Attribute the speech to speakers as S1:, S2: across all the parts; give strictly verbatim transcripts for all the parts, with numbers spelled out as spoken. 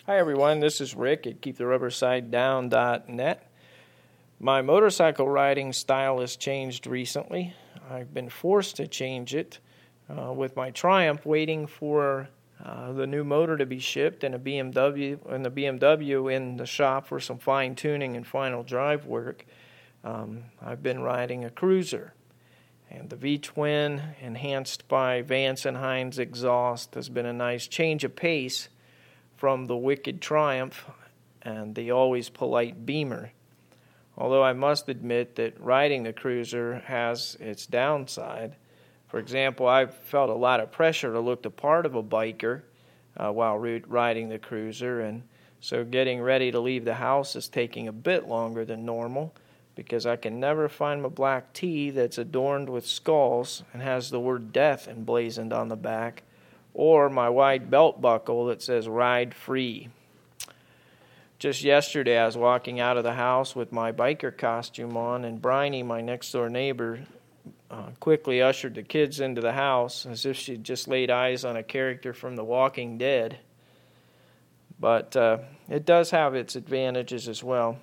S1: Hi everyone, this is Rick at keep the rubber side down dot net. My motorcycle riding style has changed recently. I've been forced to change it uh, with my Triumph waiting for uh, the new motor to be shipped and a B M W and the B M W in the shop for some fine tuning and final drive work. Um, I've been riding a Cruiser, and the V-twin enhanced by Vance and Hines exhaust has been a nice change of pace from the wicked Triumph and the always polite Beamer. Although I must admit that riding the Cruiser has its downside. For example, I've felt a lot of pressure to look the part of a biker uh, while riding the Cruiser, and so getting ready to leave the house is taking a bit longer than normal because I can never find my black tee that's adorned with skulls and has the word death emblazoned on the back, or my wide belt buckle that says ride free. Just yesterday I was walking out of the house with my biker costume on, and Bryony, my next door neighbor, uh, quickly ushered the kids into the house as if she'd just laid eyes on a character from The Walking Dead. But uh, it does have its advantages as well.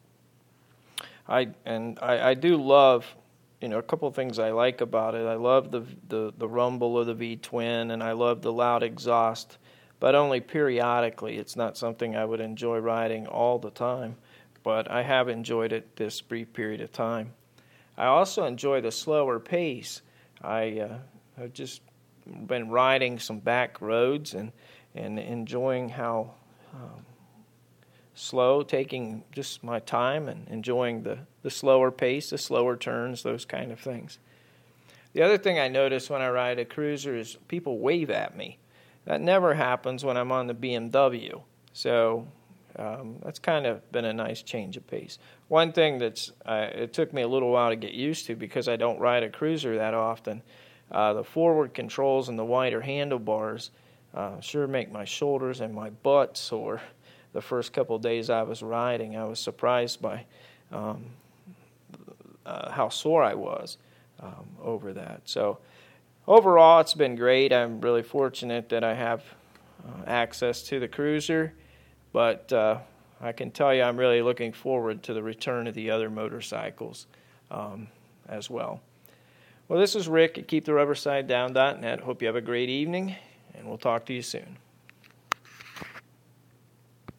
S1: I and I, I do love You know, a couple of things I like about it. I love the, the the rumble of the V-twin, and I love the loud exhaust, but only periodically. It's not something I would enjoy riding all the time, but I have enjoyed it this brief period of time. I also enjoy the slower pace. I uh, have just been riding some back roads and, and enjoying how um, slow, taking just my time and enjoying the, the slower pace, the slower turns, those kind of things. The other thing I notice when I ride a Cruiser is people wave at me. That never happens when I'm on the B M W. So um, that's kind of been a nice change of pace. One thing that's uh, it took me a little while to get used to because I don't ride a Cruiser that often, uh, the forward controls and the wider handlebars uh, sure make my shoulders and my butt sore. The first couple of days I was riding, I was surprised by um, uh, how sore I was um, over that. So overall, it's been great. I'm really fortunate that I have uh, access to the Cruiser, but uh, I can tell you I'm really looking forward to the return of the other motorcycles um, as well. Well, this is Rick at keep the rubber side down dot net. Hope you have a great evening, and we'll talk to you soon.